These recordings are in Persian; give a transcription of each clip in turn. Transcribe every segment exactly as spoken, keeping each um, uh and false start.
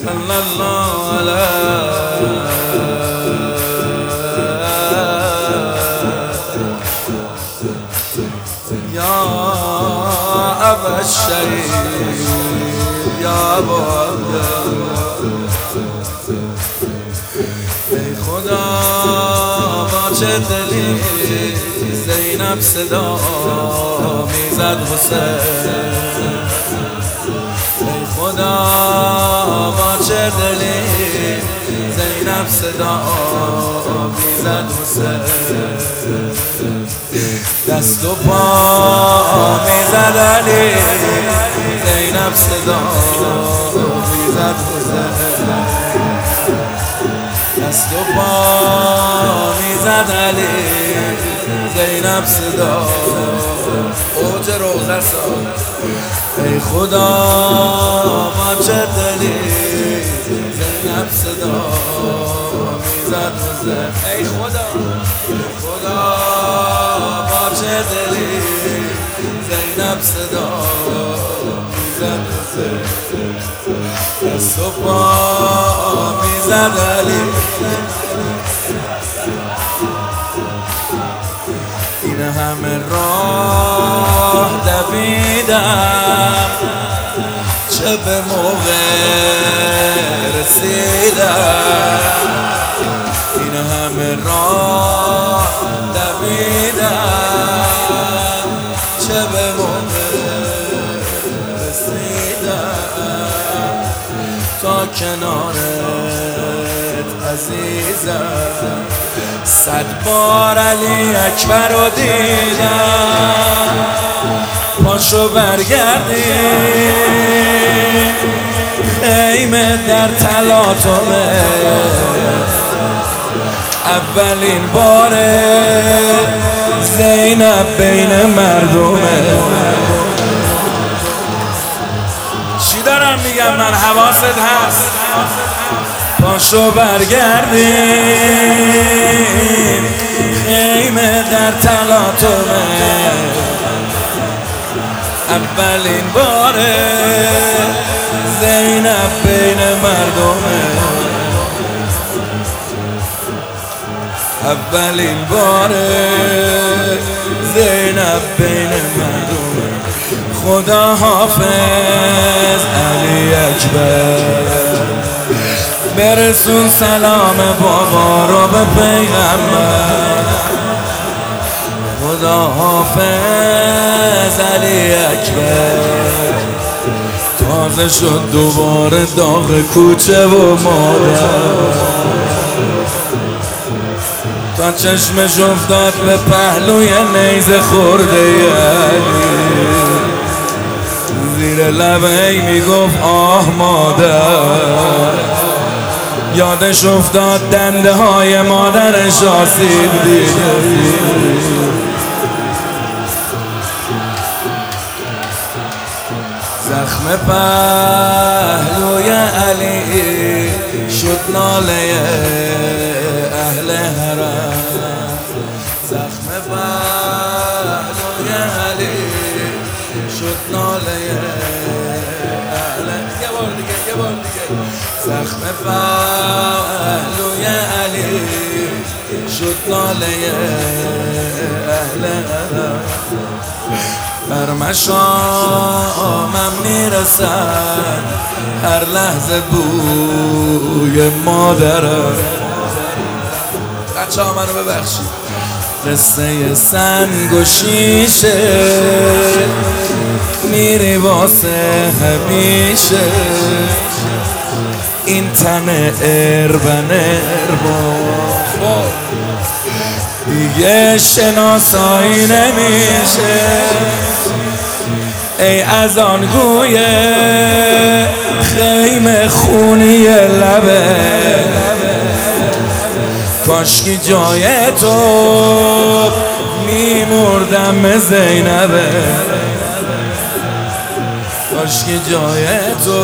صلی الله علیه یا ابا الشهید یا ابا ای خدا با چه دلی زینب صدا میزد حسین ای خدا با چه دلی زینب صدا میزد حسین دست و پا میزد علی زینب صدا میزد حسین دست و پا میزد علی زینب صدا اوج روزه ساد ای خدا ما چه دلی زینب صدا میزد حسین ای خدا خدا ما چه دلی زینب صدا میزد حسین دست و پا میزد علی این همه راه دویدم چه به موقع رسیدم این همه راه دویدم چه به موقع رسیدم تا کنارت عزیزم صد بار علی اکبر رو دیدم پاشو برگردی خیمه در تلاطمه اولین بار زینب بین مردمه چی دارم میگم من حواست هست پاشو برگردیم خیمه در تلاطمه اولین بار زینب بین مردمه اولین بار زینب بین مردمه خدا حافظ علی اکبر برسون سلام بابا رو به پیغمبر خدا حافظ علی اکبر تازه شد دوباره داغ کوچه و مادر تا چشمش افتاد به پهلوی نیزه خورده علی زیر لبه میگفت آه مادر یادش افتاد دنده های مادرش آسیب دیده زخم پهلوی علی شد ناله اهل حرم زخم پهلوی علی شد ناله اهل یه بار دیگه یه بار دیگه زخم پهلوی علی شد ناله اهل حرم بر مشامم میرسد هر لحظه بوی مادرم بچه ها منو ببخشید قصه سنگ و شیشه میری واسه همیشه این تن اربن اربا دیگه شناسایی نمیشه ای از آن گوی خیمه خونی لبه کاشکی جای تو میمردم زینبه کاشکی جای تو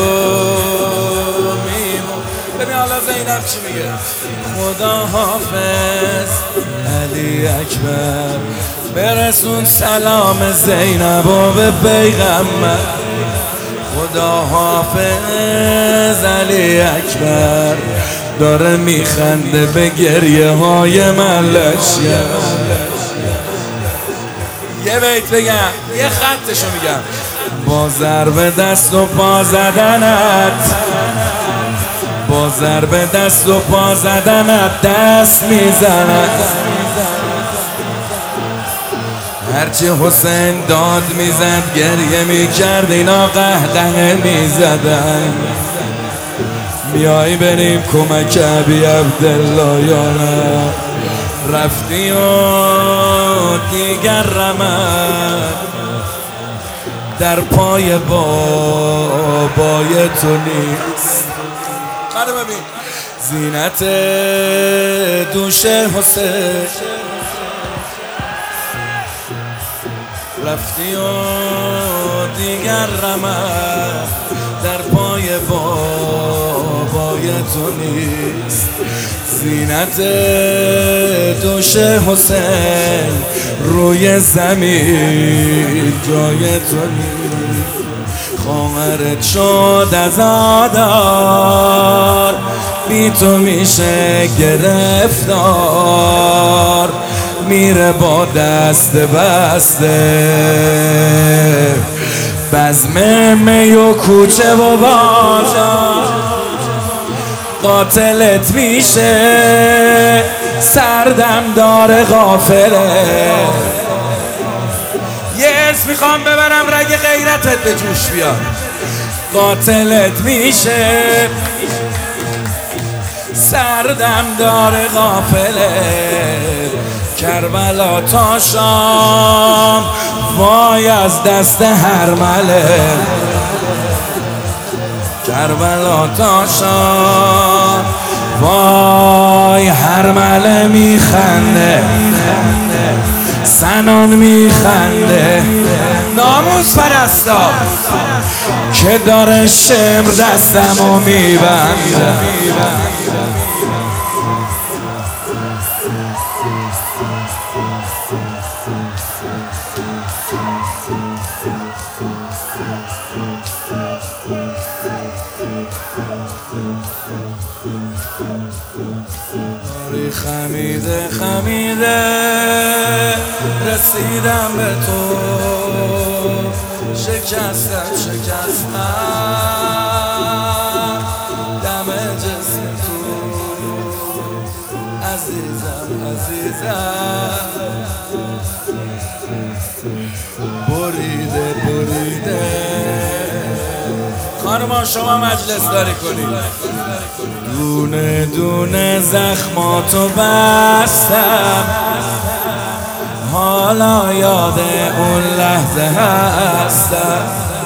ببین حالا زینب چی میگه خدا حافظ علی اکبر برسون سلام زینب و به پیغمبر خدا حافظ علی اکبر داره میخنده به گریه های من لشگر. یه بیت بگم، یه خطشو میگم. با ضرب دست و پا زدنت، با ضرب دست و پا زدنت دست میزند. هرچی حسین داد میزد گریه میکرد اینا قهقه میزدن. بیایی بریم کمک ابی عبدالله یا نه؟ رفتی و دیگر رمد در پای بابای تو نیست. منو ببین زینت دوش حسین، رفتی و دیگر رمد در پای بابای تو نیست. زینت دوش حسین روی زمین جای تو نیست. خواهرت شد عزادار بی تو میشه گرفتار، میره با دست بسته بزم می و کوچه و بازار. قاتلت میشه سردم داره غافله. یه اسم میخوام ببرم رگ غیرتت به جوش بیاد. قاتلت میشه سردم داره غافله. کربلا تا شام وای از دست هرمله. کربلا تا شام وای هرمله میخنده، سنان میخنده. ناموس پرستا که داره شمر دستمو میبنده. خمیده خمیده رسیدم به تو، شکستم شکستم دم جسم تو. عزیزم عزیزم بریده بریده. خانمان شما مجلس داری کنید. دونه دونه زخماتو بستم، حالا یاد اون لحظه هستم.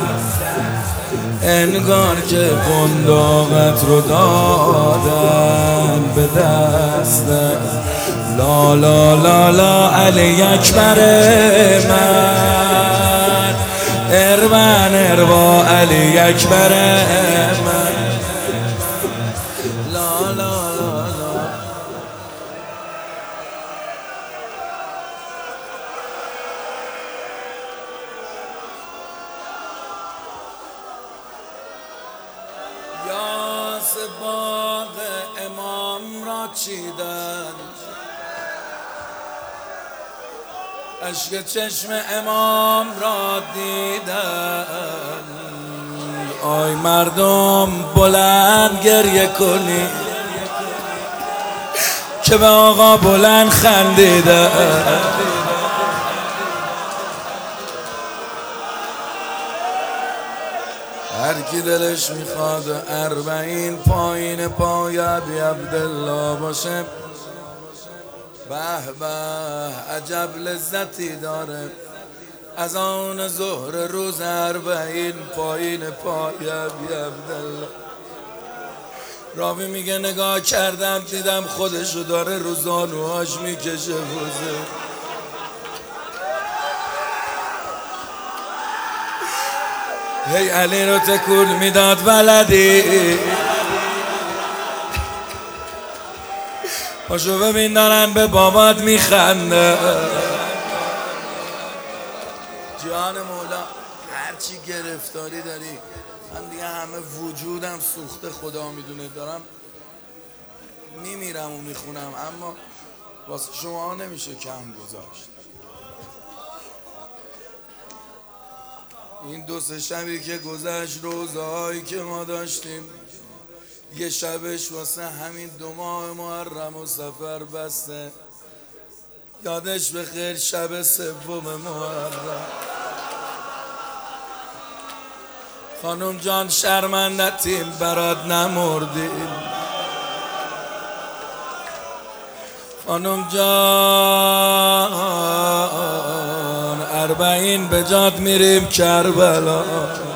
انگار که قنداقت رو دادن به دستم. لا لا لا لا علی اکبر من، ارمن اروا علی اکبر من. لا لا لا لا یاس باغ امام را چیدن، اشک چشم امام را دیدن. آی مردم بلند گریه کنی که به آقا بلند خندیدن. هر کی دلش میخواد اربعین پایین پای ابی عبدالله باشه، به به عجب لذتی داره. از آن ظهر روز اربعین پایین پای ابی عبدالله. راوی میگه نگاه کردم دیدم خودشو داره رو زانوهاش میکشه بوزه. هی علی رو تکون میداد ولدی. پاشو ببین دارن به بابات میخنده. جان مولا هرچی گرفتاری داری من دیگه همه وجودم سوخته، خدا میدونه دارم میمیرم و میخونم، اما واسه شما نمیشه کم گذاشت. این دو سه شبی که گذشت، روزهایی که ما داشتیم، یه شبش واسه همین دو ماه محرم و سفر بسته. یادش بخیر شب سوم محرم. خانم جان شرمندتیم برات نمردیم، خانم جان اربعین به جات میریم کربلا.